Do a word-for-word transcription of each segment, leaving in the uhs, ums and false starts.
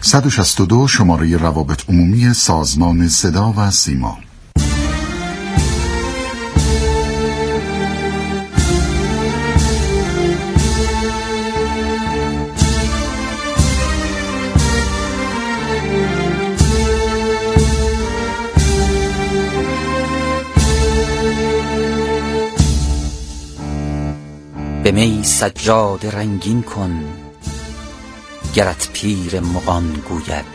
صد و شصت و دو شماره روابط عمومی سازمان صدا و سیما. به می سجاده رنگین کن، گرت پیر مغان گوید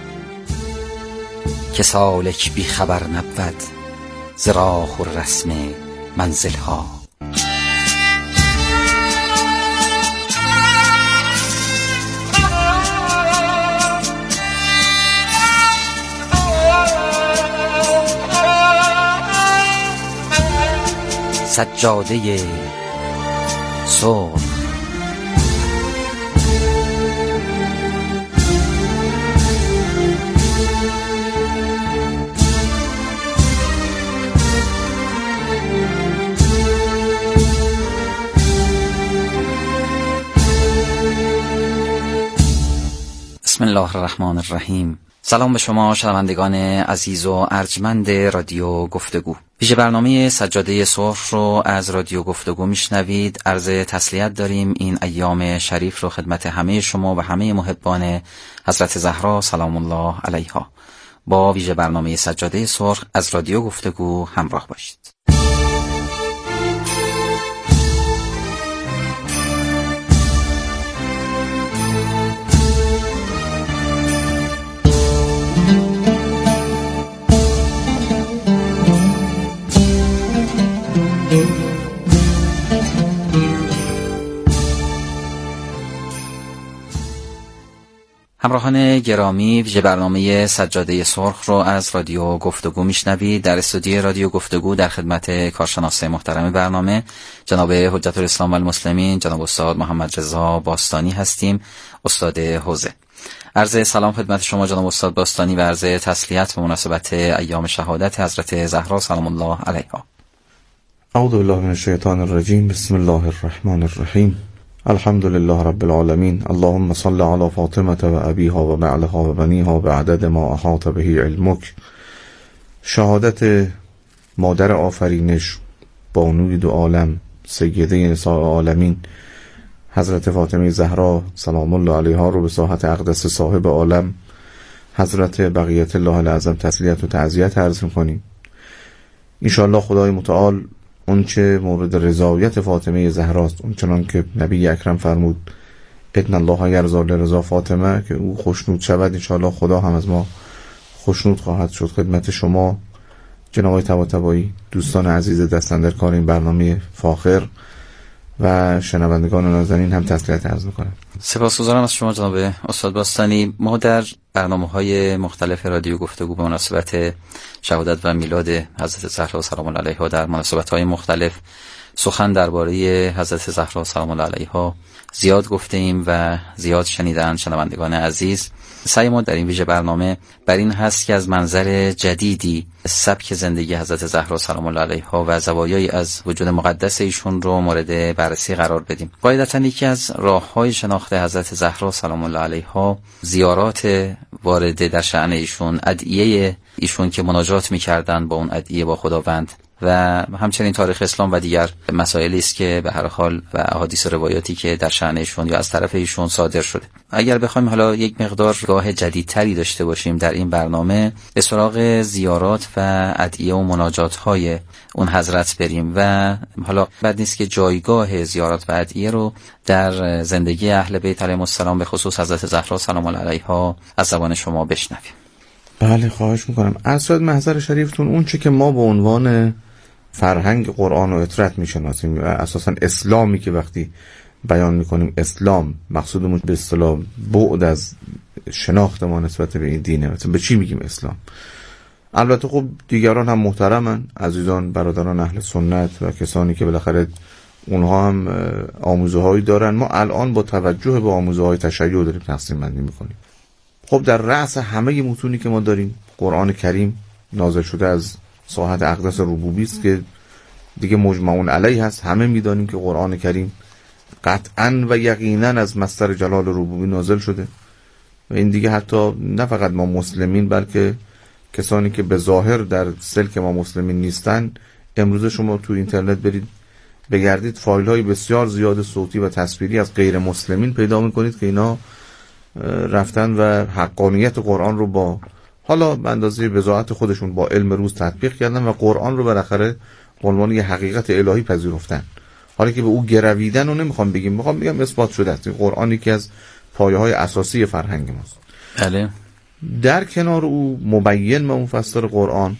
که سالک بی خبر نبود ز راه و رسم منزلها. سجاده سرخ بسم الله الرحمن الرحیم. سلام به شما شنوندگان عزیز و ارجمند رادیو گفتگو. ویژه برنامه سجاده سرخ رو از رادیو گفتگو میشنوید. عرض تسلیت داریم این ایام شریف رو خدمت همه شما و همه محبان حضرت زهرا سلام الله علیها. با ویژه برنامه سجاده سرخ از رادیو گفتگو همراه باشید. همراهان گرامی، ویژه برنامه سجاده سرخ رو از رادیو گفتگو میشنوید. در استودیو رادیو گفتگو در خدمت کارشناس محترم برنامه جناب حجت الاسلام و المسلمین جناب استاد محمد رضا باستانی هستیم، استاد حوزه. عرض سلام خدمت شما جناب استاد باستانی و عرض تسلیت به مناسبت ایام شهادت حضرت زهرا سلام الله علیها. اعوذ بالله من الشیطان الرجیم. بسم الله الرحمن الرحیم. الحمد لله رب العالمین. اللهم صل علی فاطمه و ابیها و بعلها و بنیها بعدد ما احاط به علمک. شهادت مادر آفرینش، بانوی دو عالم، سیده نساء عالمین حضرت فاطمه زهرا سلام الله علیها رو به ساحت اقدس صاحب عالم حضرت بقیت الله الاعظم تسلیت و تعزیت عرض می‌کنیم. انشاءالله خدای متعال اون چه مورد رضایت فاطمه زهراست، اون چنان که نبی اکرم فرمود ان الله یرضی لرضا فاطمه، که او خوشنود شود، انشاءالله خدا هم از ما خوشنود خواهد شد. خدمت شما جناب طباطبایی، دوستان عزیز دستندر کار این برنامه فاخر و شنوندگان نازنین هم تسلیت عرض می‌کنم. سپاسگزارم از شما جناب استاد باستانی. ما در برنامه‌های مختلف رادیو گفتگو به مناسبت شهادت و میلاد حضرت زهرا سلام الله علیها در مناسبت‌های مختلف سخن درباره حضرت زهرا سلام الله علیها زیاد گفته ایم و زیاد شنیدن شنوندگان عزیز. سعی ما در این ویژه برنامه بر این هست که از منظر جدیدی سبک زندگی حضرت زهرا سلام الله علیها و زوایایی از وجود مقدس ایشون رو مورد بررسی قرار بدیم. قاعدتاً یکی از راه‌های شناخت حضرت زهرا سلام الله علیها زیارات وارده در شأن ایشون، ادعیه ایشون که مناجات می‌کردند با اون ادعیه با خداوند و همچنین تاریخ اسلام و دیگر مسائلی است که به هر حال و احادیث و روایاتی که در شأن ایشون یا از طرف ایشون صادر شده. اگر بخوایم حالا یک مقدار راه جدیدتری داشته باشیم در این برنامه، به سراغ زیارات و ادعیه و مناجات‌های اون حضرت بریم و حالا بد نیست که جایگاه زیارات و ادعیه رو در زندگی اهل بیت علیهم السلام به خصوص حضرت زهرا سلام الله علیها از زبان شما بشنویم. بله خواهش میکنم. اسراد محضر شریفتون اون چه که ما به عنوان فرهنگ قرآن و اطرت میشناسیم، اساسا اسلامی که وقتی بیان میکنیم اسلام مقصودمون به اصطلاح بعد از شناخت ما نسبت به این دینه. مثلا به چی میگیم اسلام؟ البته خب دیگران هم محترمن، عزیزان برادران اهل سنت و کسانی که بالاخره اونها هم آموزه هایی دارن. ما الان با توجه به آموزه های تشیع داریم تقسیم بندی میکنیم. خب در رأس همه متونی که ما داریم قرآن کریم نازل شده از ساحت اقدس ربوبی است که دیگه مجمعون علیه هست. همه میدانیم که قرآن کریم قطعاً و یقیناً از مصدر جلال ربوبی نازل شده. و این دیگه حتی نه فقط ما مسلمین بلکه کسانی که به ظاهر در سلک ما مسلمین نیستن، امروز شما تو اینترنت برید بگردید فایل های بسیار زیاد صوتی و تصویری از غیر مسلمین پیدا میکنید که اینا رفتن و حقانیت قرآن رو با حالا به اندازه بضاعت خودشون با علم روز تطبیق کردن و قرآن رو بالاخره به عنوان یه حقیقت الهی پذیرفتن. حالا که به او گرویدن رو نمیخوام بگیم، میخوام بگم اثبات شده است. قرآن یکی از پایه های اساسی فرهنگ ماست. بله. در کنار او مبین و مفسر قرآن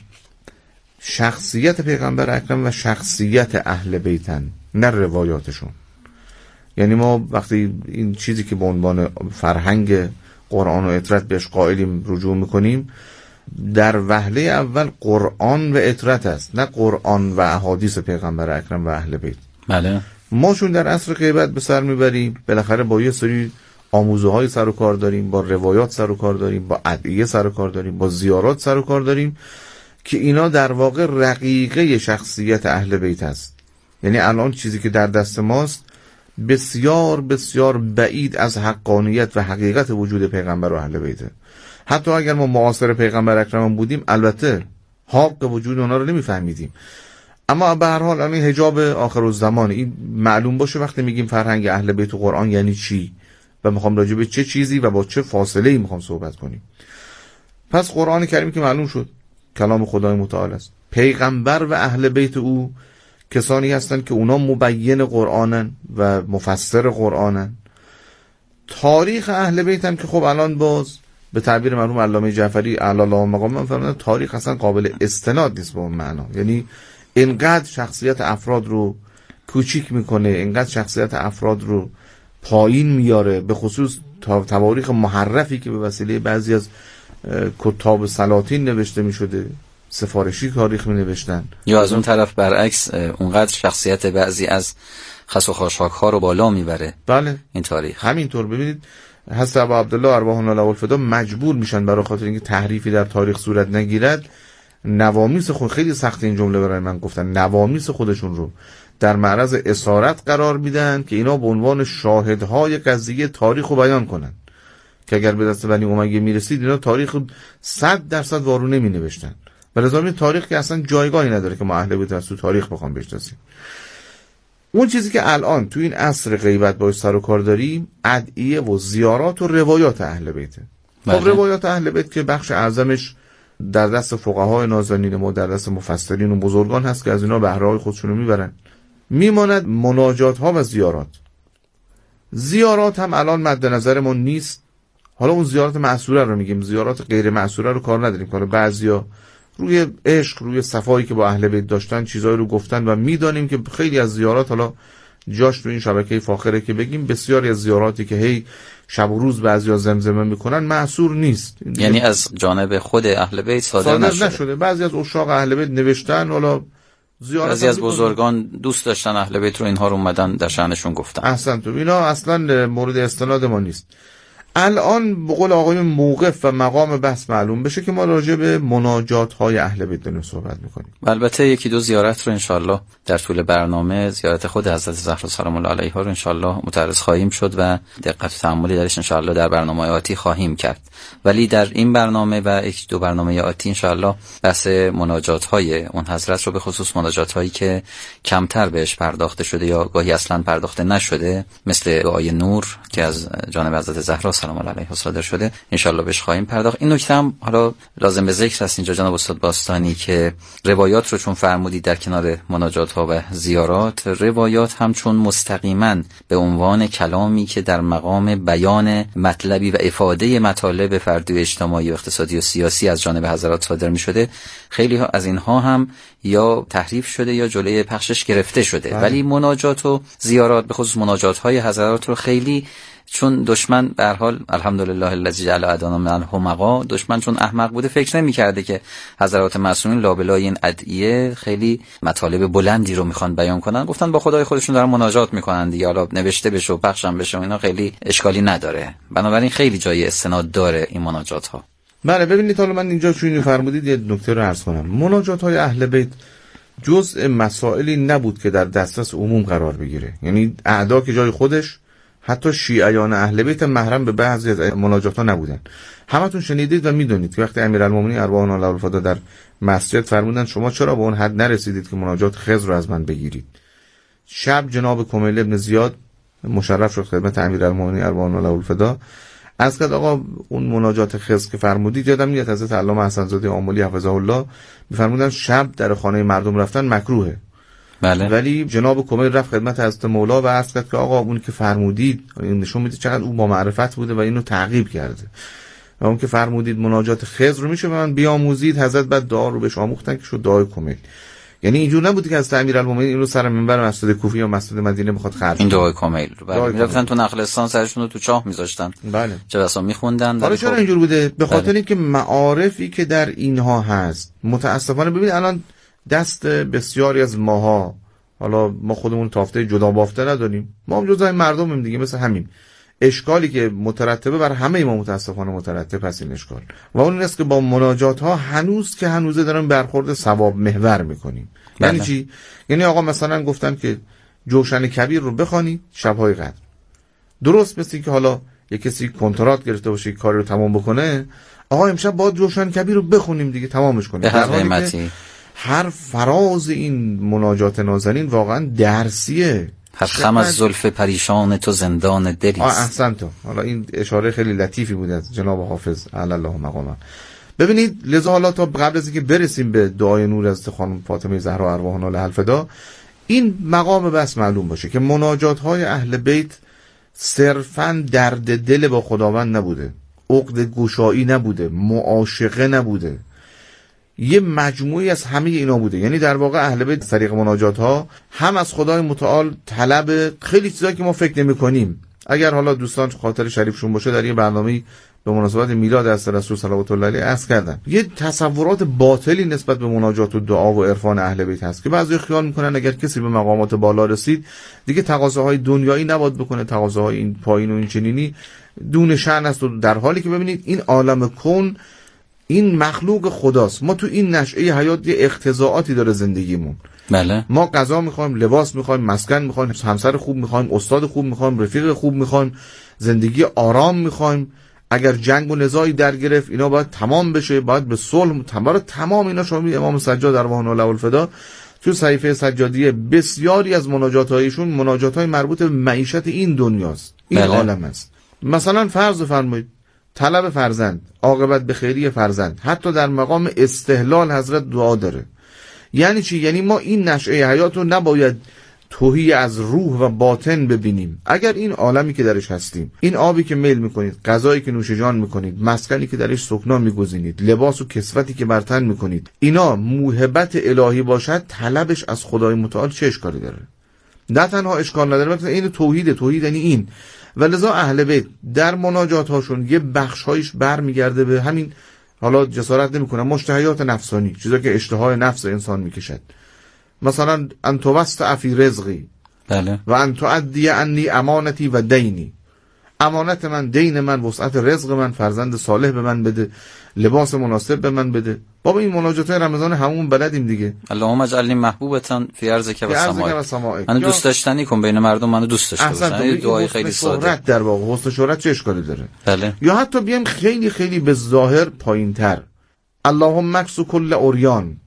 شخصیت پیغمبر اکرم و شخصیت اهل بیتن، نه روایاتشون. یعنی ما وقتی این چیزی که به عنوان فرهنگ قرآن و اطرت بهش قائلیم رجوع میکنیم، در وهله اول قرآن و اطرت است، نه قرآن و احادیث پیغمبر اکرم و اهل بیت. بله. ما چون در عصر غیبت به سر میبریم، بالاخره با یه سری آموزه های سر و کار داریم، با روایات سر و کار داریم، با ادعیه سر و کار داریم، با زیارات سر و کار داریم که اینا در واقع رقیقه شخصیت اهل بیت است. یعنی الان چیزی که در دست ماست بسیار بسیار بعید از حقانیت و حقیقت وجود پیغمبر و اهل بیته. حتی اگر ما معاصر پیغمبر اکرم بودیم، البته حق وجود اونا رو نمیفهمیدیم، اما به هر حال الان حجاب آخرالزمان این معلوم باشه وقتی میگیم فرهنگ اهل بیت و قرآن یعنی چی و میخوام راجع به چه چیزی و با چه فاصله ای میخوام صحبت کنیم. پس قرآن کریم که معلوم شد کلام خدای متعال است. پیغمبر و اهل بیت او کسانی هستند که اونا مبین قرآنن و مفسر قرآنن. تاریخ اهل بیت هم که خب الان باز به تعبیر مرحوم علامه جعفری اعلی الله مقام فرمودن تاریخ اصلا قابل استناد نیست به اون معنا. یعنی اینقدر شخصیت افراد رو کوچیک میکنه، اینقدر شخصیت افراد رو پایین میاره، به خصوص تواریخ محرفی که به وسیله بعضی از کتاب سلاطین نوشته میشده، سفارشی تاریخ می نوشتن، یا از اون طرف برعکس اونقدر شخصیت بعضی از خس و خاشاک ها رو بالا میبره. بله این تاریخ همینطور. ببینید حضرت ابا عبدالله ارواحنا له الفدا مجبور میشن برای خاطر اینکه تحریفی در تاریخ صورت نگیرد، نوامیس خود، خیلی سخت این جمله برای من گفتن، نوامیس خودشون رو در معرض اسارت قرار میدن که اینا به عنوان شاهدهای قضیه تاریخ رو بیان کنن، که اگر به دست بنی امیه میرسید اینا تاریخ صد درصد وارو نمی نوشتن. ولذا تاریخ که اصلا جایگاهی نداره که ما اهل بیت از تو تاریخ بخوام بشناسیم. اون چیزی که الان تو این عصر غیبت باش سر و کار داریم ادعیه و زیارات و روایات اهل بیته. خب روایات اهل بیت که بخش اعظمش در دست فقهای نازنین ما، در دست مفسرین و بزرگان هست که از اینا بهره‌های خودشونو میبرن. میماند مناجات ها و زیارات. زیارات هم الان مد نظر ما نیست. حالا اون زیارات معصوره رو میگیم، زیارات غیر معصوره رو کار نداریم. حالا بعضیا روی عشق، روی صفایی که با اهل بیت داشتن چیزایی رو گفتن و میدانیم که خیلی از زیارات، حالا جاش تو این شبکه فاخره که بگیم، بسیاری از زیاراتی که هی شب و روز بعضیا زمزمه میکنن معصور نیست، یعنی از جانب خود اهل بیت صادر, صادر نشده. نشده. بعضی از عشاق اهل بیت نوشتن، حالا زیارت بعضی از بزرگان دوست داشتن اهل بیت رو، اینها رو اومدن در شأنشون گفتن. احسن تو، اینا اصلا مورد استناد ما نیست. الان به قول آقای موقف و مقام بحث معلوم بشه که ما راجع به مناجات های اهل بیت داریم صحبت میکنیم. البته یکی دو زیارت رو انشالله در طول برنامه، زیارت خود حضرت زهرا سلام الله علیها رو انشالله متعرض خواهیم شد و دقت و تأملی درش انشالله در برنامه آتی خواهیم کرد. ولی در این برنامه و یک دو برنامه آتی انشالله بحث مناجات های اون حضرت رو، به خصوص مناجات هایی که کمتر بهش پرداخته شده یا گاهی اصلا پرداخته نشده، مثل دعای نور که از جانب حضرت زهرا سلام الله علیها صادر شده، انشالله بهش خواهیم پرداخت. این نکته هم حالا لازم به ذکر است اینجا جناب استاد باستانی که روایات رو چون فرمودید در کنار مناجات ها و زیارات، روایات هم چون مستقیما به عنوان کلامی که در مقام بیان مطلبی و افاده مطالب فردی و اجتماعی و اقتصادی و سیاسی از جانب حضرات صادر می شده، خیلی ها از اینها هم یا تحریف شده یا جلوی پخشش گرفته شده. بله. ولی مناجات و زیارات، به خصوص مناجات های حضرات رو خیلی، چون دشمن به هر حال الحمدلله الذی جعل ادانا من الحمقا، دشمن چون احمق بوده فکر نمی‌کرده که حضرات معصومین لابلای این ادعیه خیلی مطالب بلندی رو میخوان بیان کنن، گفتن با خدای خودشون دارن مناجات میکنن دیگه، حالا نوشته بشه و پخشم بشه و اینا خیلی اشکالی نداره. بنابراین خیلی جای استناد داره این مناجات ها. بله ببینید، حالا من اینجا چون فرمودید یه نکته رو عرض کنم. مناجات های اهل بیت جزء مسائلی نبود که در دسترس عموم قرار بگیره. یعنی اعدا که جای خودش، حتی شیعیان اهل بیت محرم به بعضی از مناجات ها نبودن. همتون شنیدید و میدونید که وقتی امیرالمومنین ارواح الله الفدا در مسجد فرمودن شما چرا به اون حد نرسیدید که مناجات خضر رو از من بگیرید، شب جناب کمیل ابن زیاد مشرف شد خدمت امیرالمومنین ارواح الله الفدا، از کرد آقا اون مناجات خضر که فرمودید، یادم میاد حضرت علامه حسن زاده آملی حفظه الله میفرمودن شب در خانه مردم رفتن مکروهه. بله. ولی جناب کمیل رفت خدمت حضرت مولا و عرض کرد که آقا اون که فرمودید، این نشون میده چقدر اون با معرفت بوده و اینو تعقیب کرده، و اون که فرمودید مناجات خضر رو میشه به من بیاموزید، حضرت بعد دعا رو بهش آموختن که شد دعای کمیل. یعنی اینجور نبوده که از امیرالمومنین این رو سر منبر مسجد کوفه یا مسجد مدینه میخواد خرج این دعای کمیل رو بله میرفتن تو نخلستان سرشون رو تو چاه میذاشتن. بله. چه بسا میخوندن. حالا چرا اینجور بوده؟ به خاطر اینکه معارفی که در اینها هست متاسفانه ببین الان دست بسیاری از ماها، حالا ما خودمون تافته جدا بافته نداریم، ما هم جزای مردمیم دیگه، مثل همین اشکالی که مترتبه بر همه ما متاسفانه مترتب هست این اشکال، و اون این است که با مناجات ها هنوز که هنوزه داریم برخورد ثواب محور میکنیم. بله. یعنی چی؟ یعنی آقا مثلا گفتن که جوشن کبیر رو بخوانید شبهای قدر، درست مثل که حالا یک کسی کنترات گرفته باشه کاری رو تمام بکنه، آقا امشب باید جوشن کبیر رو بخونیم دیگه تمامش کنیم، به هر قیمتی. هر فراز این مناجات نازنین واقعا درسیه. هر خم از زلف پریشان تو زندان دلیست. آه احسن تو. حالا این اشاره خیلی لطیفی بود از جناب حافظ علی الله مقامه. ببینید لذا حالا تا قبل از اینکه برسیم به دعای نور از خانم فاطمه زهرا ارواح الله الفدا، این مقام بس معلوم باشه که مناجات های اهل بیت صرفاً درد دل با خداوند نبوده، عقد گشایی نبوده، معاشقه نبوده، یه مجموعی از همه اینا بوده. یعنی در واقع اهل بیت طریق مناجات ها هم از خدای متعال طلب خیلی چیزایی که ما فکر نمی کنیم. اگر حالا دوستان خاطر شریفشون باشه در این برنامه به مناسبت میلاد از رسول صلوات الله علیه عرض کردن یه تصورات باطلی نسبت به مناجات و دعا و عرفان اهل بیت هست که بعضی خیال میکنن اگر کسی به مقامات بالا رسید دیگه تقاضاهای دنیایی نباید بکنه، تقاضاهای این پایین و این چنینی دون شأن است، و در حالی که ببینید این عالم کون این مخلوق خداست. ما تو این نشأه حیات یه اقتضاعاتی داره زندگیمون. بله. ما غذا میخوایم، لباس میخوایم، مسکن میخوایم، همسر خوب میخوایم، استاد خوب میخوایم، رفیق خوب میخوایم، زندگی آرام میخوایم. اگر جنگ و نزاعی در گرفت اینا باید تمام بشه، باید به صلح تمام تمام اینا. شما امام سجاد ارواح الله الفدا تو صحیفه سجادیه بسیاری از مناجات‌هایشون مناجات‌های مربوط به معیشت این دنیاست، این بله. عالم است. مثلا فرض فرمایید طلب فرزند، عاقبت به خیری فرزند، حتی در مقام استحلال حضرت دعا داره. یعنی چی؟ یعنی ما این نشأه حیات رو نباید تهی از روح و باطن ببینیم. اگر این عالمی که درش هستیم، این آبی که میل میکنید، غذایی که نوش جان میکنید، مسکنی که درش سکنا میگزینید، لباس و کسوتی که بر تن میکنید، اینا موهبت الهی باشد، طلبش از خدای متعال چه اشکالی داره؟ نه تنها اشکال نداره، مثلا این توحیده. توحید یعنی این. ولذا اهل بیت در مناجات هاشون یه بخش هایش برمیگرده به همین، حالا جسارت نمیکنم، مشتهیات نفسانی، چیزا که اشتهای نفس انسان میکشد. مثلا ان توسط فی رزقی، بله. و ان تؤدی عنی امانتی و دینی، امانت من، دین من، وسعت رزق من، فرزند صالح به من بده، لباس مناسب به من بده. بابا این مناجات رمضان همون بلدیم دیگه. اللهم اجعلنی محبوبتان فی ارضک و سمائک. منو دوست داشتنی کن بین مردم، منو دوست داشته باشن. این دعای خیلی ساده. شهرت در واقع حسن شهرت چه اشکالی داره؟ بله. یا حتی بیام خیلی خیلی به ظاهر پایینتر، اللهم اکس کل اوریان،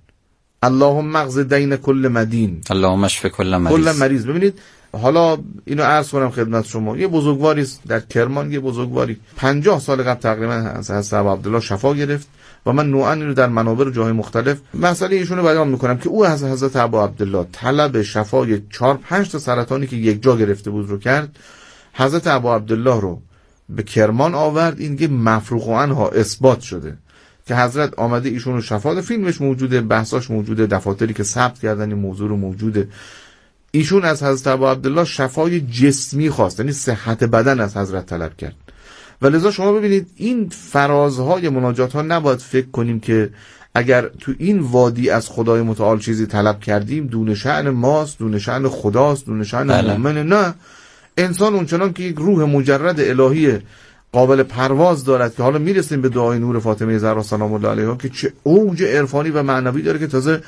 اللهم اغز دین کل مدین، اللهم اشف کل مریض. کل مریض. ببینید حالا اینو عرض کنم خدمت شما، یه بزرگواری در کرمان، یه بزرگواری پنجاه سال قبل تقریبا از حضرت عبدالله شفا گرفت و من نوعا اینو در منابر و جاهای مختلف مسئله ایشونو بیان میکنم که او از حضرت ابو عبدالله طلب شفای چهار پنج تا سرطانی که یک جا گرفته بود رو کرد. حضرت ابو عبدالله رو به کرمان آورد، این که مفروغ عنها اثبات شده که حضرت آمده ایشون رو شفا ده. فیلمش موجوده، بحثاش موجوده، دفاتری که ثبت کردن این موضوع رو موجوده. ایشون از حضرت ابو عبدالله شفای جسمی خواست، یعنی صحت بدن از حضرت طلب کرد. ولذا شما ببینید این فرازهای مناجات ها نباید فکر کنیم که اگر تو این وادی از خدای متعال چیزی طلب کردیم دون شأن ماست، دون شأن خداست، دون شأن مؤمنه. نه، انسان اونچنان که یک روح مجرد الهی قابل پرواز دارد که حالا میرسیم به دعای نور فاطمه زهرا سلام الله علیها که چه اوج عرفانی و معنوی داره که تازه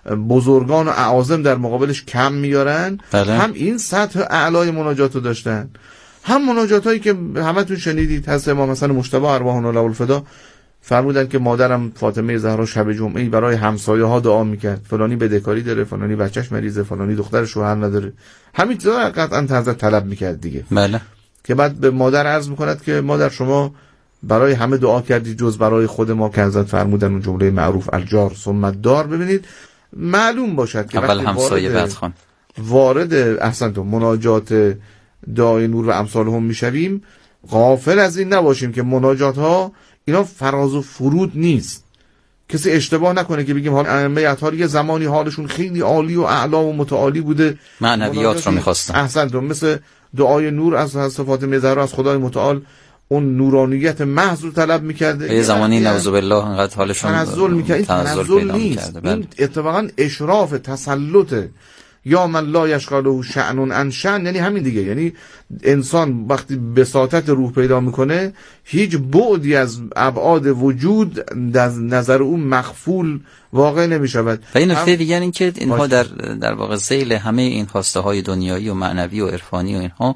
بزرگان و اعاظم در مقابلش کم میارن. بله. هم این سطح اعلای مناجات رو داشتن، هم مناجات هایی که همتون شنیدید، هست امام حسن مجتبی ارواحنا له الفدا فرمودن که مادرم فاطمه زهرا شب جمعه برای همسایه ها دعا میکرد، فلانی بدهکاری داره، فلانی بچهش مریضه، فلانی دختر شوهر نداره، همین چیزا قطعا حضرت طلب میکرد دیگه. بله. که بعد به مادر عرض میکند که مادر شما برای همه دعا کردی جز برای خود ما، که حضرت فرمودن اون جمله معروف الجار ثم الدار. ببینید معلوم باشد که اول همسایه بعد خان وارد احسنتون مناجات دعای نور و امثال هم میشویم، غافل از این نباشیم که مناجات ها اینا فراز و فرود نیست. کسی اشتباه نکنه که بگیم حال ائمه اطهار یه زمانی حالشون خیلی عالی و اعلا و متعالی بوده، معنویات رو می‌خواستن. احسنتون. مثل دعای نور از حضرت فاطمه زهرا از خدای متعال اون نورانیت محض رو طلب می‌کرده. یه زمانی نعوذ بالله انقدر حالشون تنزل می‌کرد، تنزل نیست، این اتفاقا اشراف تسلطه. یا من لا یشغله شأن عن شأن، یعنی همین دیگه، یعنی انسان وقتی بساطت روح پیدا میکنه هیچ بعدی از ابعاد وجود در نظر اون مخفول واقع نمیشود. و این نکته دیگر این که اینها در در واقع ذیل همه این خواسته های دنیایی و معنوی و عرفانی و اینها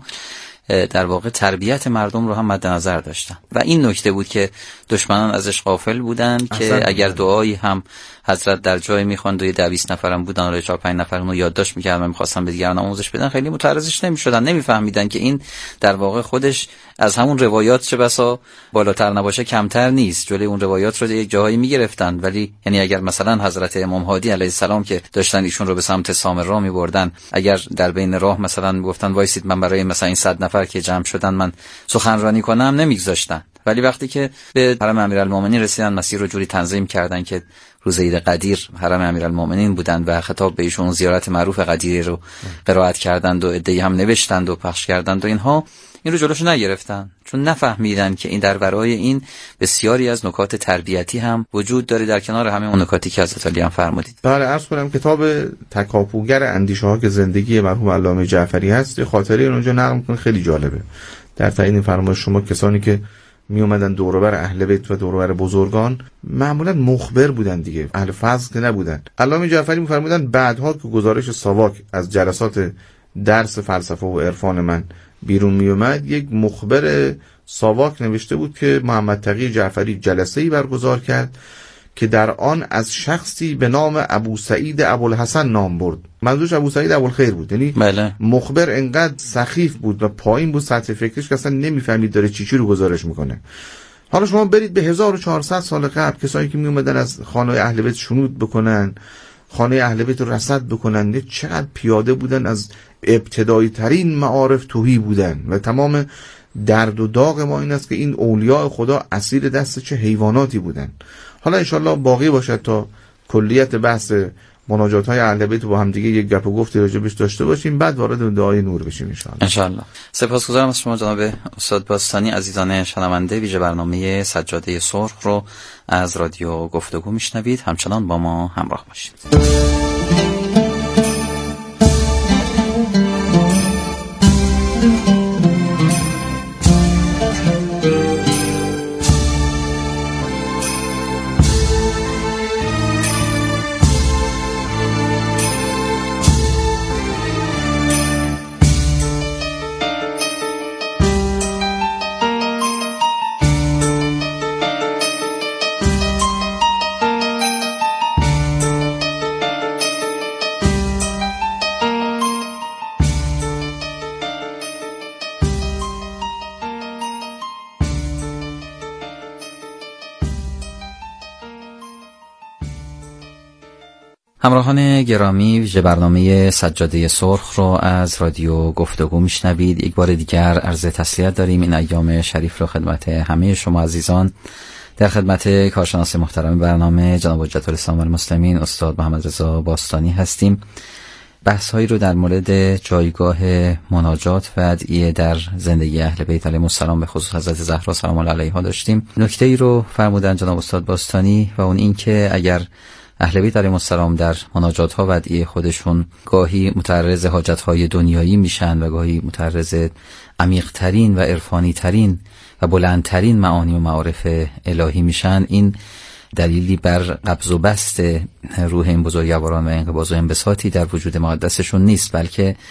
در واقع تربیت مردم رو هم مد نظر داشتن و این نکته بود که دشمنان ازش غافل بودن که اگر دعایی هم حضرت در جای میخواند و یه ده بیست نفرم بودن و چهار پنج نفر اونو یادداشت میکردن و میخواستن به دیگران آموزش بدن، خیلی متعرضش نمیشدن، نمیفهمیدن که این در واقع خودش از همون روایات چه بسا بالاتر نباشه کمتر نیست، جلوی اون روایات رو یک جاهایی میگرفتن. ولی یعنی اگر مثلا حضرت امام هادی علیه السلام که داشتن ایشون رو به سمت سامرا میبردن، اگر در بین راه مثلا میگفتن وایسید من برای مثلا این صد نفر که جمع شدن من سخنرانی کنم، نمیگذاشتن. ولی وقتی که به حرم امیرالمومنین رسیدن، مسیر رو جوری تنظیم کردن که روز عید قدیر حرم امیرالمومنین بودند و خطاب به ایشون زیارت معروف قدیری رو قرائت کردند و عده‌ای هم نوشتند و پخش کردند و اینها، این رو جلوشو نگرفتن، چون نفهمیدن که این در ورای این بسیاری از نکات تربیتی هم وجود داره در کنار همه اون نکاتی که حضرت علی هم فرمودید. بله، عرض کنم کتاب تکاپوگر اندیشه ها که زندگی مرحوم علامه جعفری هست، خاطره اونجا نقل می‌کنه، خیلی جالبه. در تایید این فرمایش شما کسانی که می اومدن دور و بر اهل بیت و دور و بر بزرگان معمولا مخبر بودن دیگه، اهل فضل که نبودن. علامه جعفری می‌فرمودن بعدها که گزارش ساواک از جلسات درس فلسفه و عرفان من بیرون می اومد، یک مخبر ساواک نوشته بود که محمد تقی جعفری جلسه‌ای برگزار کرد که در آن از شخصی به نام ابو سعید ابوالحسن نام برد. منظورش ابو سعید ابوالخیر بود. یعنی بله. مخبر انقدر سخیف بود و پایین بود سطح فکرش که اصلا نمیفهمید داره چی چی رو گزارش میکنه. حالا شما برید به هزار و چهارصد سال قبل، کسایی که می اومدن از خانه اهل بیت شنود بکنن، خانه اهل بیت رو رصد بکنن، چقدر پیاده بودن، از ابتدایی ترین معارف توهی بودن و تمام درد و داغ ما این است که این اولیاء خدا اسیر دست چه حیواناتی بودن. حالا انشالله باقی باشد تا کلیت بحث مناجات های اهل بیت با هم دیگه یک گپ و گفتی راجبش داشته باشیم، بعد وارد دعای نور بشیم انشالله. انشالله. سپاسگزارم از شما جناب استاد باستانی. عزیزان شنونده، ویژه برنامه سجاده سرخ رو از رادیو گفتگو میشنوید، همچنان با ما همراه باشید. همراهان گرامی، ویژه برنامه سجاده سرخ رو از رادیو گفتگو میشنوید. یک بار دیگر عرض تسلیت داریم این ایام شریف رو خدمت همه شما عزیزان. در خدمت کارشناس محترم برنامه جناب حجت الاسلام والمسلمین استاد محمد رضا باستانی هستیم. بحث هایی رو در مورد جایگاه مناجات و ادعیه در زندگی اهل بیت علیهم السلام به خصوص حضرت زهرا سلام الله علیها داشتیم. نکته ای رو فرمودن جناب استاد باستانی و اون این که اگر اهل بیت علیهم السلام در مناجات ها و ادعیه خودشون گاهی متعرض حاجت های دنیایی میشن و گاهی متعرض عمیق ترین و عرفانی ترین و بلندترین معانی و معارف الهی میشن، این دلیلی بر قبض و بست روح این بزرگواران و انقباض و انبساطی در وجود مقدسشون نیست، بلکه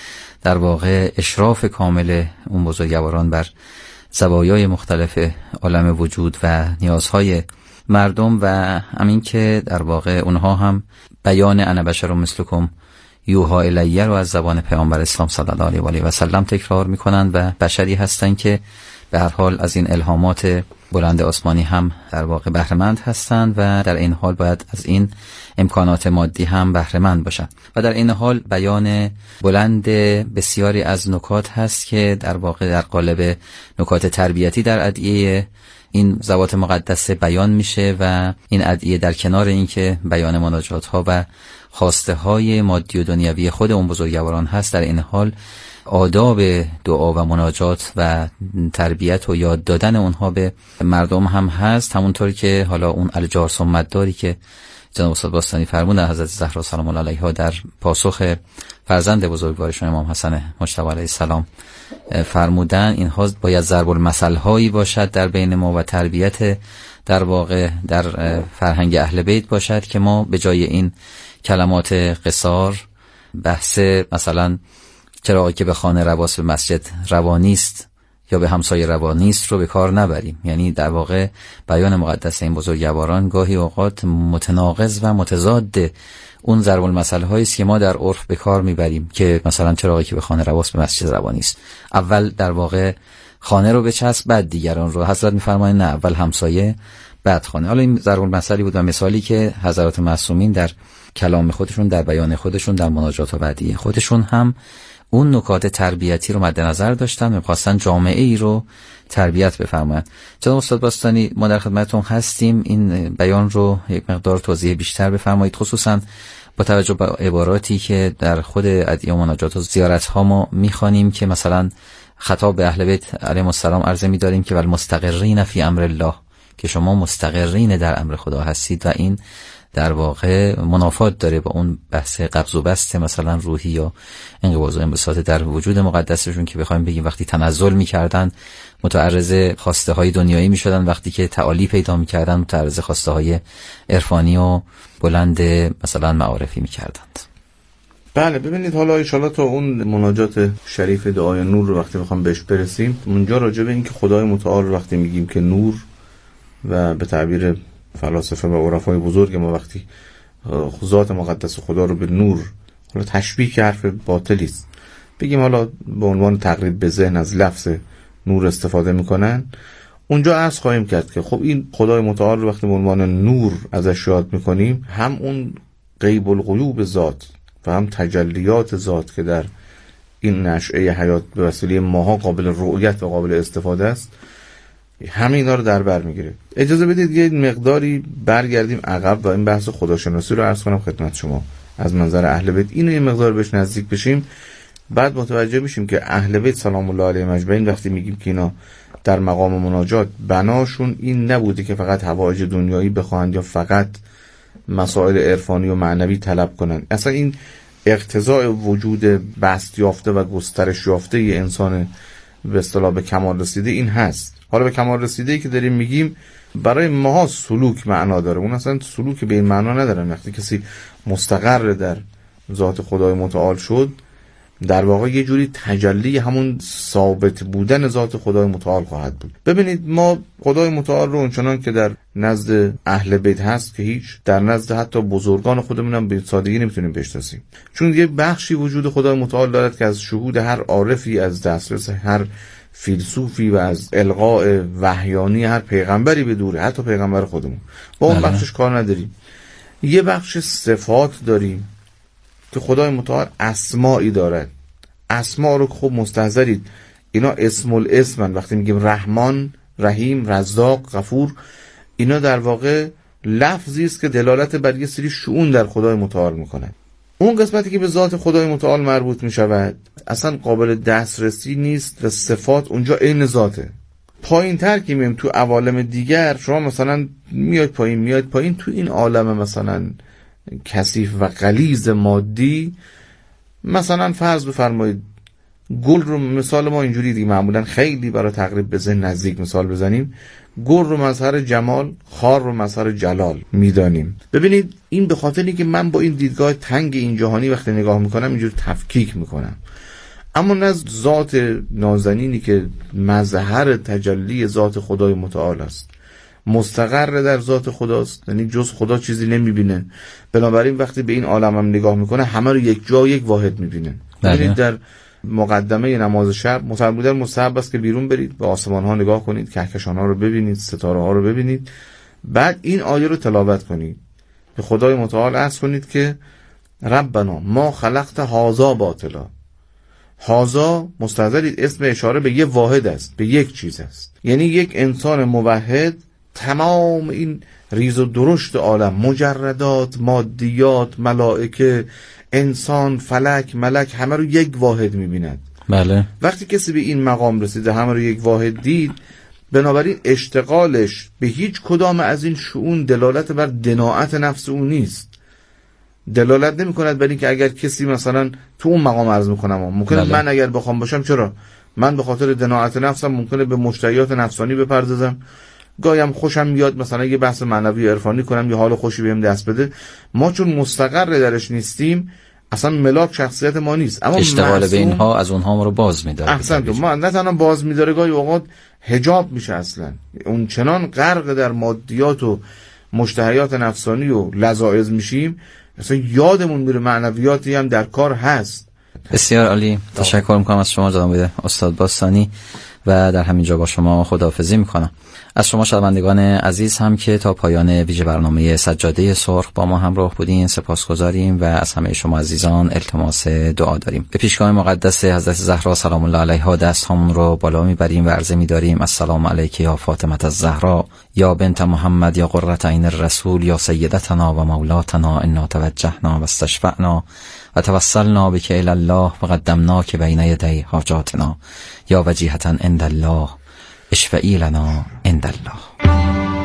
در واقع اشراف کامل اون بزرگواران بر زوایای مختلف عالم وجود و نیازهای مردم و همین که در واقع اونها هم بیان انا بشر مثلکم یوها الیه رو از زبان پیامبر اسلام صلی الله علیه و آله و سلم تکرار میکنند و بشری هستند که به هر حال از این الهامات بلند آسمانی هم در واقع بهره‌مند هستند و در این حال باید از این امکانات مادی هم بهره‌مند باشند و در این حال بیان بلند بسیاری از نکات هست که در واقع در قالب نکات تربیتی در ادعیه این ذوات مقدسه بیان میشه و این ادعیه در کنار اینکه بیان مناجات ها و خواسته های مادی و دنیوی خود اون بزرگواران هست، در این حال آداب دعا و مناجات و تربیت و یاد دادن اونها به مردم هم هست، همونطور که حالا اون الجار ثمت داری که جناب استاد باستانی فرمودن حضرت زهرا سلام الله علیها در پاسخ فرزند بزرگوارشون امام حسن مجتبی علیه السلام فرمودن، اینها باید ضرب المثل هایی باشد در بین ما و تربیت در واقع در فرهنگ اهل بیت باشد که ما به جای این کلمات قصار بحث مثلا چراغی که به خانه رواست به مسجد روانیست یا به همسایه روانیست رو به کار نبریم. یعنی در واقع بیان مقدس این بزرگواران گاهی اوقات متناقض و متضاد اون ضرب المثل هایی است که ما در عرف به کار میبریم که مثلا چراغی که به خانه رواست به مسجد روانیست. اول در واقع خانه رو بچسب بعد دیگران رو. حضرت میفرمایند نه، اول همسایه بعد خانه. حالا این ضرب المثلی بود و مثالی که حضرات معصومین در کلام خودشون، در بیان خودشون، در مناجات و بعدی خودشون هم اون نکات تربیتی رو مد نظر داشتن و می‌خواستن جامعه ای رو تربیت بفرمایند. جناب استاد باستانی ما در خدمتتون هستیم، این بیان رو یک مقدار توضیح بیشتر بفرمایید، خصوصا با توجه به عباراتی که در خود ادعیه و مناجات و زیارت ها ما می‌خوانیم که مثلا خطاب به اهل بیت علیهم السلام عرضه می‌داریم که والمستقرین فی امر الله، که شما مستقرین در امر خدا هستید و این در واقع منافات داره با اون بحث قبض و بسط مثلا روحی یا انقباض و انبساط در وجود مقدسشون که بخوایم بگیم وقتی تنزل میکردن متعرض خواسته های دنیایی میشدن، وقتی که تعالی پیدا میکردن متعرض خواسته های عرفانی و بلند مثلا معارفی میکردند. بله ببینید، حالا ان شاءالله تا اون مناجات شریف دعای نور رو وقتی بخوام بهش برسیم، اونجا راجع به این که خدای متعال رو وقتی میگیم که نور و به تعبیر فلاسفه و عرفای بزرگ ما وقتی ذات مقدس خدا رو به نور، حالا تشبیه که حرف باطلی است، بگیم حالا به عنوان تقریب به ذهن از لفظ نور استفاده میکنن، اونجا عرض خواهیم کرد که خب این خدای متعال رو وقتی به عنوان نور ازش یاد میکنیم، هم اون غیب الغیوب ذات و هم تجلیات ذات که در این نشأه حیات به وسیله ماها قابل رؤیت و قابل استفاده است، همه اینا رو در بر میگیره. اجازه بدید یه مقداری برگردیم عقب و این بحث خداشناسی رو عرض کنم خدمت شما از منظر اهل بیت، اینو یه مقدار بهش نزدیک بشیم، بعد متوجه میشیم که اهل بیت سلام الله علیهم اجمعین وقتی میگیم که اینا در مقام مناجات بناشون این نبوده که فقط حوائج دنیایی بخواهند یا فقط مسائل عرفانی و معنوی طلب کنند، اصلا این اقتضاء وجود بسط یافته و گسترش یافته ی انسان به اصطلاح به کمال رسیده این هست. حالا به کمال رسیده‌ای که داریم میگیم برای ماها سلوک معنا داره، اون اصلا سلوک به این معنا نداره. وقتی کسی مستقر در ذات خدای متعال شد، در واقع یه جوری تجلی همون ثابت بودن ذات خدای متعال خواهد بود. ببینید ما خدای متعال رو اونچنان که در نزد اهل بیت هست که هیچ، در نزد حتی بزرگان خودمون هم به سادگی نمیتونیم بشناسیم، چون یه بخشی وجود خدای متعال دارد که از شهود هر عارفی، از دسترس هر فیلسوفی و از القاء وحیانی هر پیغمبری به دوره، حتی پیغمبر خودمون، با اون بخشش کار نداریم. یه بخش صفات داریم که خدای متعال اسمایی دارد، اسما رو خوب مستحضرید، اینا اسم الاسمن. وقتی میگیم رحمان، رحیم، رزاق، غفور، اینا در واقع لفظی است که دلالت بر یه سری شؤون در خدای متعال میکنه. اون قسمتی که به ذات خدای متعال مربوط میشود اصلا قابل دسترسی نیست و صفات اونجا عین ذاته. پایین تر که میم تو عوالم دیگر، شما مثلا میاد پایین میاد پایین تو این عالم مثلا کثیف و غلیظ مادی، مثلا فرض بفرمایید گل رو مثال ما اینجوری دیگه معمولا خیلی برای تقریب به ذهن نزدیک مثال بزنیم، گل رو مظهر جمال، خار رو مظهر جلال میدانیم. ببینید این به خاطر اینه که من با این دیدگاه تنگ این جهانی وقتی نگاه میکنم اینجور تفکیک میکنم. اما نه ذات نازنینی که مظهر تجلی ذات خدای متعال است، مستقر در ذات خداست، یعنی جز خدا چیزی نمیبینه. بنابراین وقتی به این عالم هم نگاه میکنه همه رو یک جا یک واحد میبینه. ببینید در مقدمه نماز شب مفرمودن مستحب است که بیرون برید، به آسمان ها نگاه کنید، کهکشان ها رو ببینید، ستاره ها رو ببینید، بعد این آیه رو تلاوت کنید، به خدای متعال عرض کنید که ربنا ما خلقت هذا باطلا. هذا مستعذرید اسم اشاره به یه واحد است، به یک چیز است. یعنی یک انسان موحد تمام این ریز و درشت عالم، مجردات، مادیات، ملائکه، انسان، فلک، ملک، همه رو یک واحد میبیند. بله. وقتی کسی به این مقام رسیده، همه رو یک واحد دید، بنابراین اشتغالش به هیچ کدام از این شؤون دلالت بر دناعت نفس اون نیست. دلالت نمی کند بر این که اگر کسی مثلا تو اون مقام عرض میکنم ممکنه بله. من اگر بخوام باشم، چرا من به خاطر دناعت نفسم ممکنه به مشتهیات نفسانی بپردازم، گایم خوشم میاد مثلا یه بحث معنوی عرفانی کنم، یه حال خوشی بهم دست بده. ما چون مستقر درش نیستیم اصلا ملاک شخصیت ما نیست. اما اشتغال به اینها از اونها ما رو باز می‌داره. احسن تو ما نه تنها باز می‌داره، گاهی اوقات حجاب میشه، اصلا اون چنان غرق در مادیات و مشتهیات نفسانی و لذایذ میشیم اصلا یادمون میره معنویاتی هم در کار هست. بسیار عالی، تشکر میکنم از شما جناب استاد باستانی و در همین جا با شما خداحافظی میکنم. از شما شنوندگان عزیز هم که تا پایان ویژه برنامه سجاده سرخ با ما همراه بودین سپاسگزاریم و از همه شما عزیزان التماس دعا داریم. به پیشگاه مقدس حضرت زهرا سلام الله علیها دست هامون رو بالا میبریم و عرض می‌داریم السلام علیک یا فاطمه الزهرا یا بنت محمد یا قرة عین الرسول یا سیدتنا و مولاتنا انا توجهنا و استشفعنا و توسلنا بک الی الله و قدمناک بین یدی حاجاتنا یا وجیهة عند الله اشفعی لنا عند الله.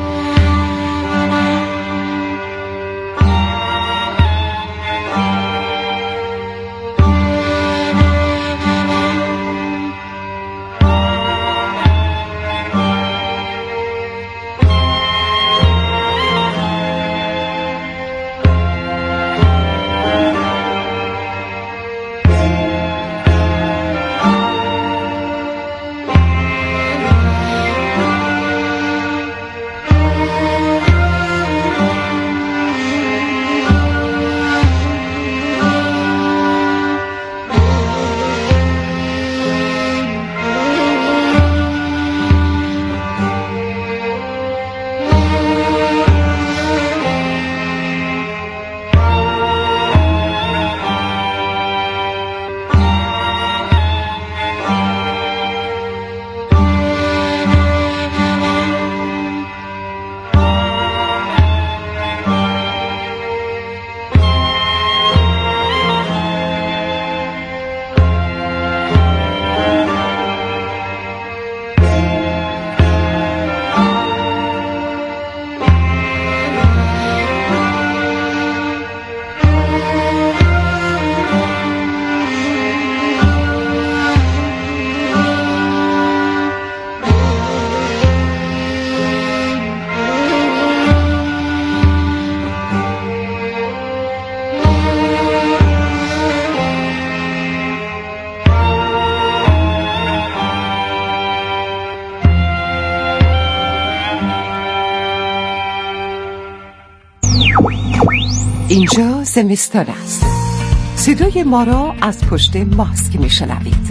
اینجا زمستان است. صدای ما را از پشت ماسک میشنوید.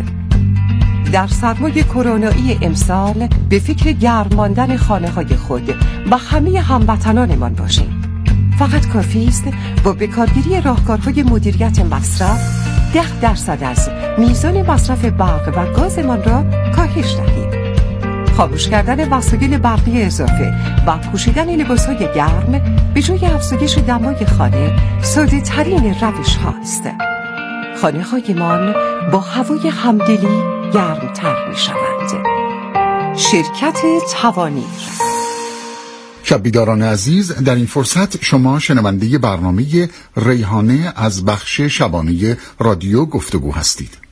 در سرمای کرونایی امسال به فکر گرم ماندن خانه های خود و همه هموطنانمان باشیم. فقط کافی است با بکارگیری راهکارهای مدیریت مصرف ده درصد از میزان مصرف برق و گازمان را کاهش دهید. خاموش کردن وسایل برقی اضافه و پوشیدن لباسهای گرم به جای افزایش دمای خانه ساده ترین روش هاست. خانه هایمان با هوای همدلی گرمتر می شوند. شرکت توانیر. شب بیداران عزیز، در این فرصت شما شنونده برنامه ریحانه از بخش شبانه رادیو گفتگو هستید.